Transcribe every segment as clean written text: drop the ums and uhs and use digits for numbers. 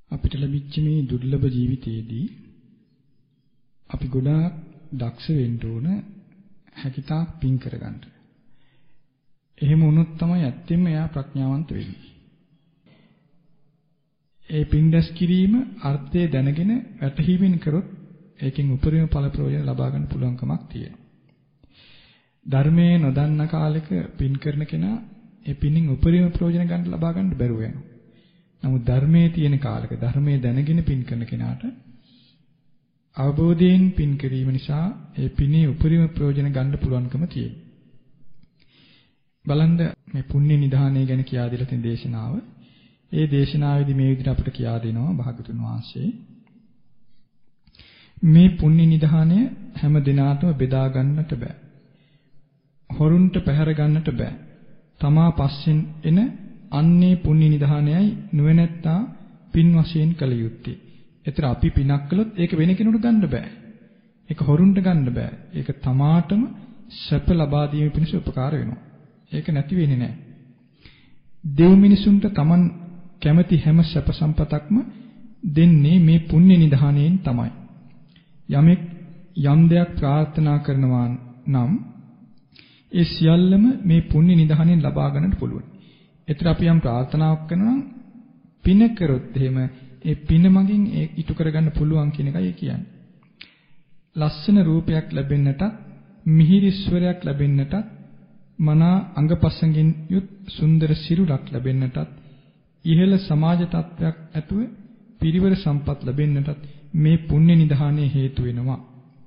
අපිට ලැබිච්ච මේ දුර්ලභ ජීවිතයේදී අපි ගොඩාක් දක්ෂ වෙන්න ඕන හැකිතාක් පින් කරගන්න. එහෙම වුණොත් තමයි ඇත්තෙන්ම එයා ප්‍රඥාවන්ත වෙන්නේ. ඒ පින් දැස් කිරීම අර්ථය දැනගෙන වැටහීමෙන් කරොත් ඒකෙන් උපරිම ඵල ප්‍රයෝජන ලබා ගන්න පුළුවන්කමක් තියෙනවා. ධර්මයේ නොදන්න කාලෙක පින් කරන කෙනා ඒ පින්ෙන් උපරිම ප්‍රයෝජන ගන්න ලබා ගන්න බැරුව යනවා. නමුත් ධර්මයේ තියෙන කාලෙක ධර්මයේ දැනගෙන පින් කරන කෙනාට අවබෝධයෙන් පින් කිරීම නිසා ඒ පිනේ උපරිම ප්‍රයෝජන ගන්න පුළුවන්කම තියෙනවා. බලන්න මේ පුණ්‍ය නිධානය ගැන කියා දෙලා තියෙන දේශනාව. ඒ දේශනාවේදී මේ විදිහට අපිට කියා දෙනවා භාගතුන් වහන්සේ. මේ පුණ්‍ය නිධානය හැම දිනාටම බෙදා ගන්නට බෑ. හොරුන්ට පැහැර ගන්නට බෑ. තමා පස්සෙන් එන අන්නේ පුණ්‍ය නිධානයයි නුවණැත්තා පින් වශයෙන් කළ යුත්තේ. ඒතර අපි පිනක් කළොත් ඒක වෙන කෙනෙකුට ගන්න බෑ. ඒක හොරුන්ට ගන්න බෑ. ඒක තමාටම සැප ලබා දීම පිණිස උපකාර වෙනවා. ඒක නැති වෙන්නේ නැහැ. දෙව් මිනිසුන්ට Taman කැමති හැම සැප සම්පතක්ම දෙන්නේ මේ පුණ්‍ය නිධානයෙන් තමයි. යමෙක් යම් දෙයක් ප්‍රාර්ථනා කරනවා නම් ඒ සියල්ලම මේ පුණ්‍ය නිධානයෙන් ලබා ගන්නට පුළුවන්. ඒතර අපි යම් ප්‍රාර්ථනාවක් කරනවා පින කරොත් එහෙම ඒ පින මගින් ඒ ඉටු කරගන්න පුළුවන් කියන එකයි කියන්නේ. ලස්සන රූපයක් ලැබෙන්නටත් මිහිරි ස්වරයක් ලැබෙන්නටත් මනා අංගපසංගින් යුත් සුන්දර සිරුරක් ලැබෙන්නටත් ඉහළ සමාජ තත්ත්වයක් ඇතුව පිරිවර සම්පත් ලැබෙන්නටත් මේ පුණ්‍ය නිධානයේ හේතු වෙනවා.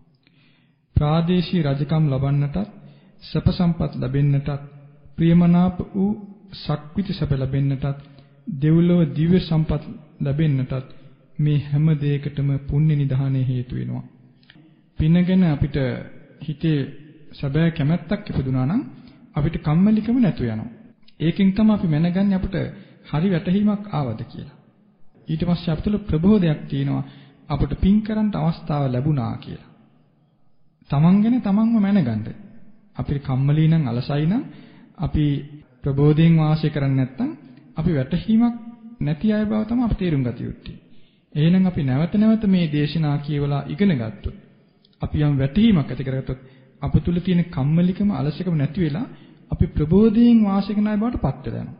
ප්‍රාදේශීය රජකම් ලබන්නටත් සැප සම්පත් ලැබෙන්නටත් ප්‍රියමනාප වූ ශක්විත සැප ලැබෙන්නටත් දෙව්ලොව දිව්‍ය සම්පත් ලැබෙන්නටත් මේ හැම දෙයකටම පුණ්‍ය නිධානයේ හේතු වෙනවා. පින ගැන අපිට හිතේ සැබෑ කැමැත්තක් ඉපදුනා නම් අපිට කම්මැලිකම නැතු වෙනවා. ඒකෙන් තමයි අපි මැනගන්නේ අපිට හරි වැටහීමක් ආවද කියලා. ඊට පස්සේ අපිට ප්‍රබෝධයක් තියෙනවා අපිට පින් කරන්න අවස්ථාව ලැබුණා කියලා. තමන් ගැන තමන්ම මැනගන්න. අපිට කම්මැලි නම් අලසයි නම් අපි ප්‍රබෝධයෙන් වාසය කරන්නේ නැත්නම් අපි වැටහීමක් නැති අය බව තමයි අපි තේරුම් ගත යුත්තේ. එහෙනම් අපි නැවත නැවත මේ දේශනා කියවලා ඉගෙන ගත්තොත් අපි යම් වැටහීමක් ඇති කරගත්තොත් අප තුල තියෙන කම්මැලිකම අලසකම නැති වෙලා අපි ප්‍රබෝධයෙන් වාසය කරන අය බවට පත් වෙනවා.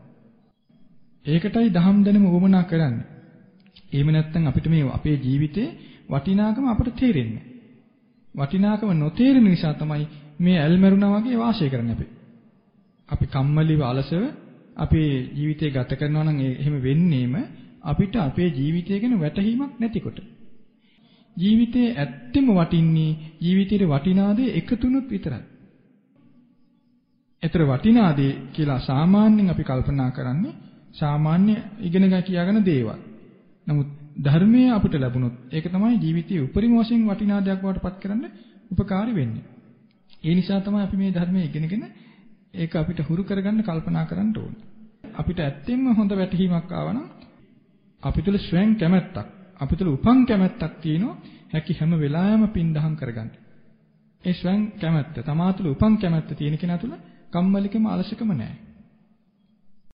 ඒකටයි දහම් දැනුම වමනා කරන්නේ. එහෙම නැත්නම් අපිට මේ අපේ ජීවිතේ වටිනාකම අපට තේරෙන්නේ. වටිනාකම නොතේරෙන නිසා තමයි මේ ඇල්මරුණා වගේ වාසය කරන්නේ අපි. අපි කම්මැලිව අලසව අපේ ජීවිතය ගත කරනවා නම් එහෙම වෙන්නේම අපිට අපේ ජීවිතය ගැන වැටහීමක් නැතිකොට. ජීවිතේ ඇත්තෙම වටින්නේ ජීවිතේ වටිනා දේ එකතුනොත් විතරයි. ඒතර වටිනා දේ කියලා සාමාන්‍යයෙන් අපි කල්පනා කරන්නේ සාමාන්‍ය ඉගෙන ගන්න කියාගෙන දේවල්. නමුත් ධර්මයේ අපිට ලැබුණොත් ඒක තමයි ජීවිතයේ උපරිම වශයෙන් වටිනා දෙයක් බවට පත් කරන්න උපකාරී වෙන්නේ. ඒ නිසා තමයි අපි මේ ධර්මයේ ඉගෙනගෙන ඒක අපිට හුරු කරගන්න කල්පනා කරන්න ඕනේ. අපිට ඇත්තෙන්ම හොඳ වැටහීමක් ආවනම් අපි තුල ස්වයං කැමැත්තක්, අපි තුල උපන් කැමැත්තක් තියෙනවා හැකි හැම වෙලාවෙම පින් දහම් කරගන්න. ඒ ස්වයං කැමැත්ත, තමා තුල උපන් කැමැත්ත තියෙන කෙනා තුල කම්මැලිකම අලසකම නැහැ.